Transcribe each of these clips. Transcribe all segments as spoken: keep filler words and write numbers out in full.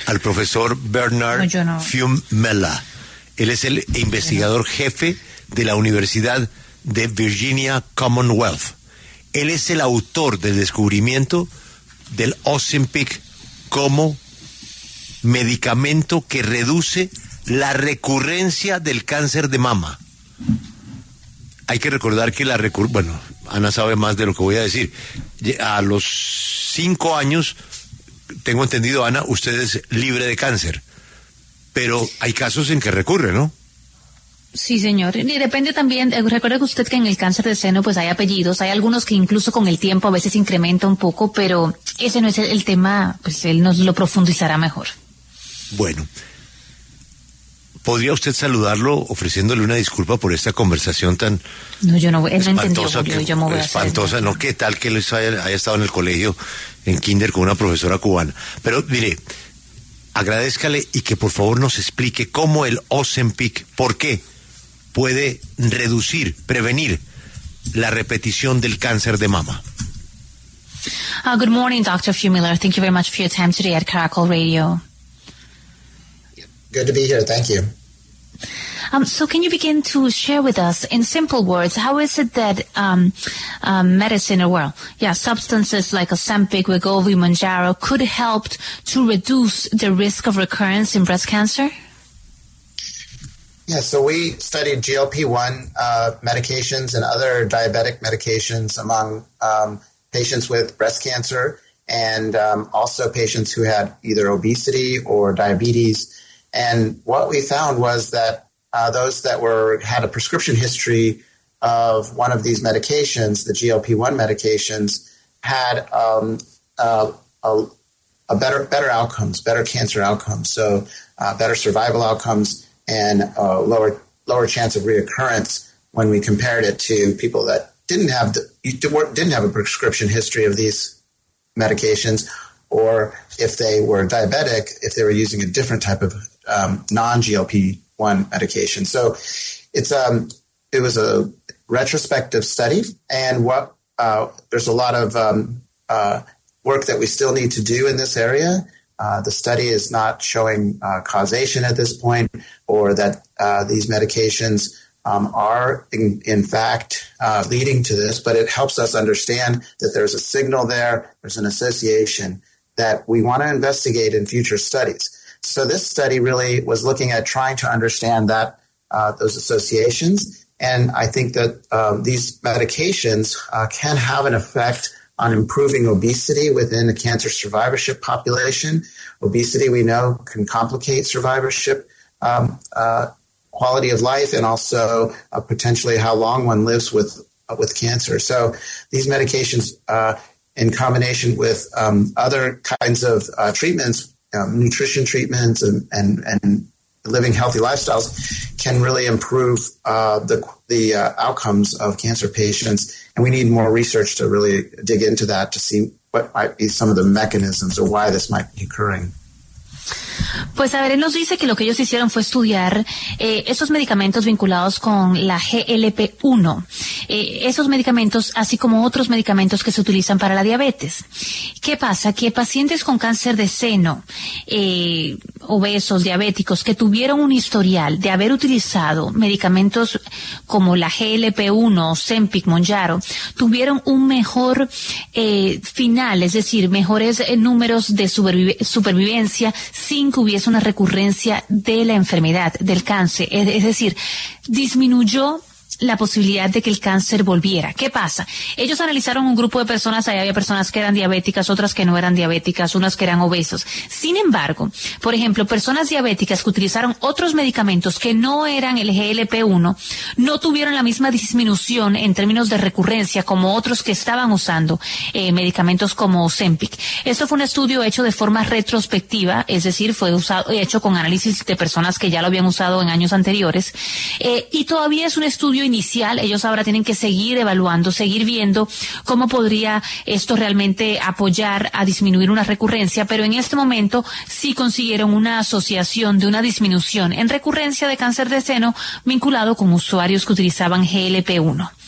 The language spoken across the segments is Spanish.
al profesor Bernard no, no. Fiumella. Él es el investigador jefe de la Universidad de Virginia Commonwealth. Él es el autor del descubrimiento del Ozempic como medicamento que reduce la recurrencia del cáncer de mama. Hay que recordar que la recur... Bueno, Ana sabe más de lo que voy a decir. A los cinco años, tengo entendido, Ana, usted es libre de cáncer. Pero hay casos en que recurre, ¿no? Sí, señor. Y depende también, recuerde usted que en el cáncer de seno pues hay apellidos, hay algunos que incluso con el tiempo a veces incrementa un poco, pero ese no es el, el tema, pues él nos lo profundizará mejor. Bueno, ¿podría usted saludarlo ofreciéndole una disculpa por esta conversación tan no, yo no, él no entendió, espantosa? Julio, yo me voy a espantosa, hacer, no, ¿qué tal que él haya, haya estado en el colegio, en kinder, con una profesora cubana? Pero, mire, agradézcale y que por favor nos explique cómo el Ozempic, ¿por qué puede reducir, prevenir la repetición del cáncer de mama? Uh, good morning, Doctor Fiumella. Thank you very much for your time today at Caracol Radio. Good to be here. Thank you. Um, so can you begin to share with us, in simple words, how is it that um, um, medicine, or well, yeah, substances like Ozempic, Wegovy, Mounjaro could help to reduce the risk of recurrence in breast cancer? Yeah, so we studied G L P one uh, medications and other diabetic medications among um, patients with breast cancer and um, also patients who had either obesity or diabetes. And what we found was that uh, those that were had a prescription history of one of these medications, the G L P one medications, had um, uh, a, a better better outcomes, better cancer outcomes, so uh, better survival outcomes and uh, lower lower chance of reoccurrence when we compared it to people that didn't have the didn't have a prescription history of these medications, or if they were diabetic, if they were using a different type of um, non-G L P one medication. So it's um, it was a retrospective study, and what uh, there's a lot of um, uh, work that we still need to do in this area. Uh, the study is not showing uh, causation at this point, or that uh, these medications um, are in, in fact uh, leading to this, but it helps us understand that there's a signal there, there's an association that we want to investigate in future studies. So this study really was looking at trying to understand that uh, those associations, and I think that um, these medications uh, can have an effect on improving obesity within the cancer survivorship population. Obesity, we know, can complicate survivorship, um, uh, quality of life, and also uh, potentially how long one lives with uh, with cancer. So these medications, uh, in combination with um, other kinds of uh, treatments, um, nutrition treatments, and, and, and living healthy lifestyles, can really improve uh, the the uh, outcomes of cancer patients. And we need more research to really dig into that to see what might be some of the mechanisms or why this might be occurring. Pues a ver, él nos dice que lo que ellos hicieron fue estudiar eh, esos medicamentos vinculados con la G L P uno, eh, esos medicamentos así como otros medicamentos que se utilizan para la diabetes. ¿Qué pasa? Que pacientes con cáncer de seno, eh, obesos, diabéticos, que tuvieron un historial de haber utilizado medicamentos como la G L P uno, Ozempic, Mounjaro, tuvieron un mejor eh, final, es decir, mejores eh, números de superviv- supervivencia sin que hubiese una recurrencia de la enfermedad, del cáncer. Es, es decir, disminuyó la posibilidad de que el cáncer volviera. ¿Qué pasa? Ellos analizaron un grupo de personas, ahí había personas que eran diabéticas, otras que no eran diabéticas, unas que eran obesos. Sin embargo, por ejemplo, personas diabéticas que utilizaron otros medicamentos que no eran el G L P uno, no tuvieron la misma disminución en términos de recurrencia como otros que estaban usando eh, medicamentos como Ozempic. Esto fue un estudio hecho de forma retrospectiva, es decir, fue usado, hecho con análisis de personas que ya lo habían usado en años anteriores, eh, y todavía es un estudio inicial. Ellos ahora tienen que seguir evaluando, seguir viendo cómo podría esto realmente apoyar a disminuir una recurrencia, pero en este momento sí consiguieron una asociación de una disminución en recurrencia de cáncer de seno vinculado con usuarios que utilizaban G L P uno.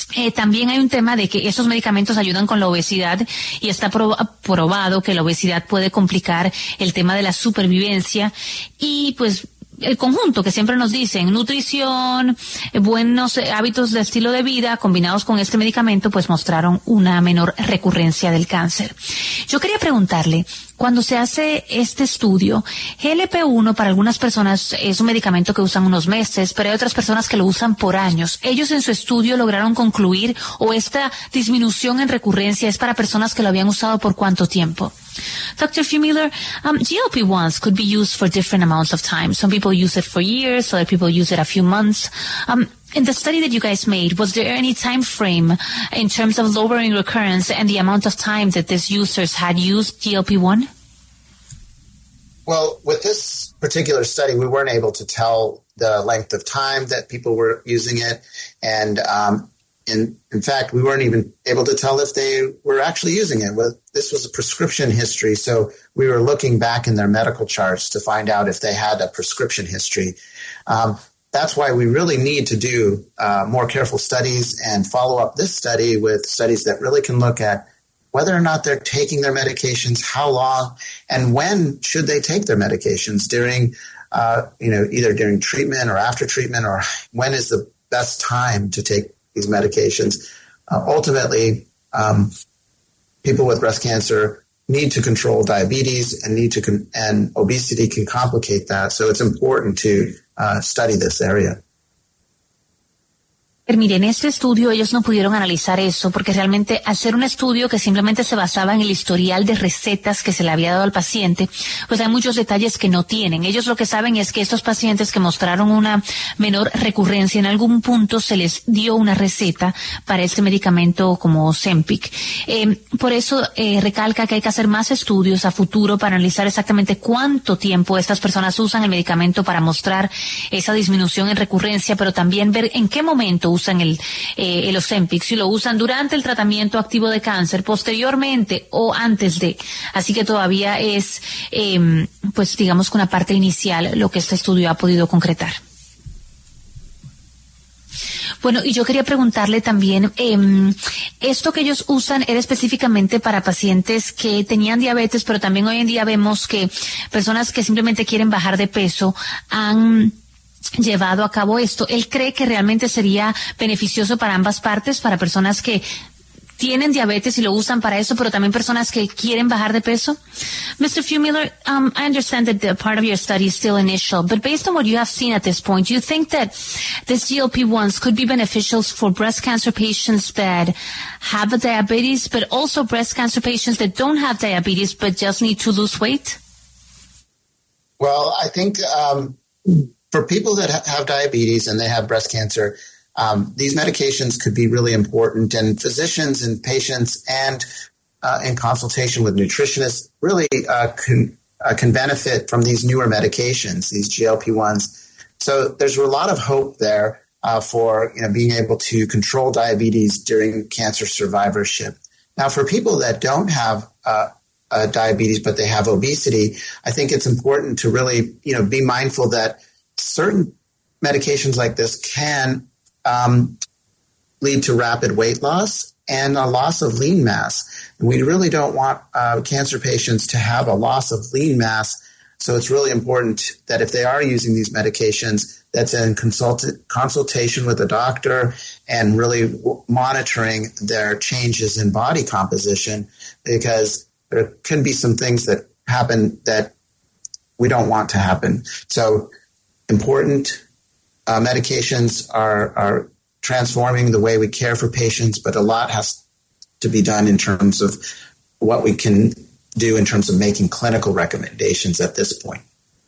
Eh, también hay un tema de que esos medicamentos ayudan con la obesidad y está pro- probado que la obesidad puede complicar el tema de la supervivencia y pues el conjunto que siempre nos dicen, nutrición, eh, buenos eh, hábitos de estilo de vida combinados con este medicamento, pues mostraron una menor recurrencia del cáncer. Yo quería preguntarle, cuando se hace este estudio, G L P uno para algunas personas es un medicamento que usan unos meses, pero hay otras personas que lo usan por años. ¿Ellos en su estudio lograron concluir o esta disminución en recurrencia es para personas que lo habían usado por cuánto tiempo? Doctor Fumiller, um, G L P ones could be used for different amounts of time. Some people use it for years, other people use it a few months. Um, in the study that you guys made, was there any time frame in terms of lowering recurrence and the amount of time that these users had used G L P one? Well, with this particular study, we weren't able to tell the length of time that people were using it. And um, in, in fact, we weren't even able to tell if they were actually using it. Well, this was a prescription history, so we were looking back in their medical charts to find out if they had a prescription history. Um, that's why we really need to do uh, more careful studies and follow up this study with studies that really can look at whether or not they're taking their medications, how long, and when should they take their medications during, uh, you know, either during treatment or after treatment, or when is the best time to take these medications. Uh, ultimately, um, people with breast cancer need to control diabetes and need to con- and obesity can complicate that. So it's important to uh, study this area. Mire, en este estudio ellos no pudieron analizar eso porque realmente al ser un estudio que simplemente se basaba en el historial de recetas que se le había dado al paciente, pues hay muchos detalles que no tienen. Ellos lo que saben es que estos pacientes que mostraron una menor recurrencia en algún punto se les dio una receta para este medicamento como Ozempic. Eh, por eso eh, recalca que hay que hacer más estudios a futuro para analizar exactamente cuánto tiempo estas personas usan el medicamento para mostrar esa disminución en recurrencia, pero también ver en qué momento usan el, eh, el Ozempic, si lo usan durante el tratamiento activo de cáncer, posteriormente o antes de. Así que todavía es, eh, pues digamos que una parte inicial lo que este estudio ha podido concretar. Bueno, y yo quería preguntarle también, eh, esto que ellos usan era específicamente para pacientes que tenían diabetes, pero también hoy en día vemos que personas que simplemente quieren bajar de peso han llevado a cabo esto. ¿Él cree que realmente sería beneficioso para ambas partes, para personas que tienen diabetes y lo usan para eso, pero también personas que quieren bajar de peso? Mister Fumiller, um, I understand that the part of your study is still initial, but based on what you have seen at this point, do you think that this G L P ones could be beneficial for breast cancer patients that have a diabetes, but also breast cancer patients that don't have diabetes but just need to lose weight? Well, I think um, for people that ha- have diabetes and they have breast cancer, Um, these medications could be really important, and physicians and patients and uh, in consultation with nutritionists really uh, can, uh, can benefit from these newer medications, these G L P ones. So there's a lot of hope there uh, for you know being able to control diabetes during cancer survivorship. Now, for people that don't have uh, uh, diabetes but they have obesity, I think it's important to really you know be mindful that certain medications like this can Um, lead to rapid weight loss and a loss of lean mass. We really don't want uh, cancer patients to have a loss of lean mass. So it's really important that if they are using these medications, that's in consult- consultation with a doctor and really w- monitoring their changes in body composition, because there can be some things that happen that we don't want to happen. So important. Uh, medications are, are transforming the way we care for patients, but a lot has to be done in terms of what we can do in terms of making clinical recommendations at this point.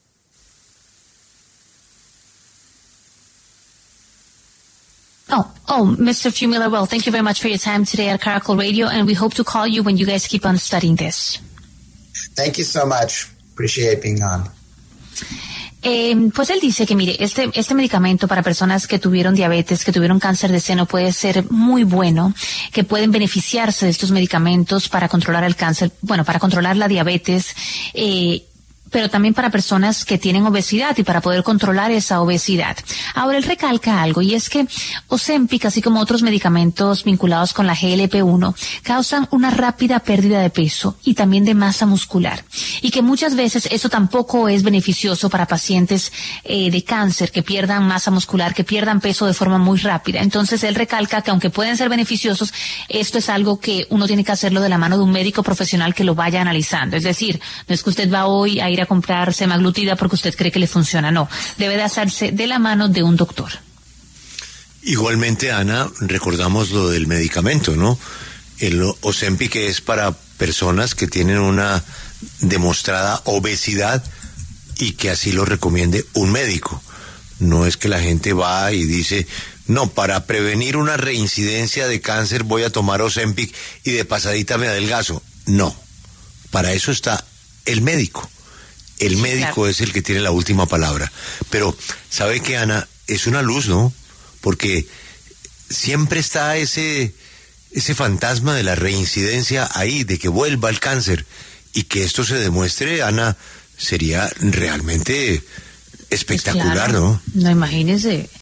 Oh, oh, Mister Fumiller, well, thank you very much for your time today at Caracol Radio, and we hope to call you when you guys keep on studying this. Thank you so much. Appreciate being on. Eh, pues él dice que mire, este, este medicamento para personas que tuvieron diabetes, que tuvieron cáncer de seno puede ser muy bueno, que pueden beneficiarse de estos medicamentos para controlar el cáncer, bueno, para controlar la diabetes, eh, pero también para personas que tienen obesidad y para poder controlar esa obesidad. Ahora, él recalca algo, y es que Ozempic, así como otros medicamentos vinculados con la G L P uno, causan una rápida pérdida de peso y también de masa muscular, y que muchas veces eso tampoco es beneficioso para pacientes eh, de cáncer que pierdan masa muscular, que pierdan peso de forma muy rápida. Entonces, él recalca que aunque pueden ser beneficiosos, esto es algo que uno tiene que hacerlo de la mano de un médico profesional que lo vaya analizando. Es decir, no es que usted va hoy a ir a comprar semaglutida porque usted cree que le funciona, no, debe de hacerse de la mano de un doctor. Igualmente, Ana, recordamos lo del medicamento, ¿no? El Ozempic es para personas que tienen una demostrada obesidad y que así lo recomiende un médico. No es que la gente va y dice, no, para prevenir una reincidencia de cáncer voy a tomar Ozempic y de pasadita me adelgazo. No, para eso está el médico. El sí, médico claro. Es el que tiene la última palabra. Pero, ¿sabe qué, Ana? Es una luz, ¿no? Porque siempre está ese, ese fantasma de la reincidencia ahí, de que vuelva el cáncer. Y que esto se demuestre, Ana, sería realmente espectacular, pues claro, ¿no? No, imagínese.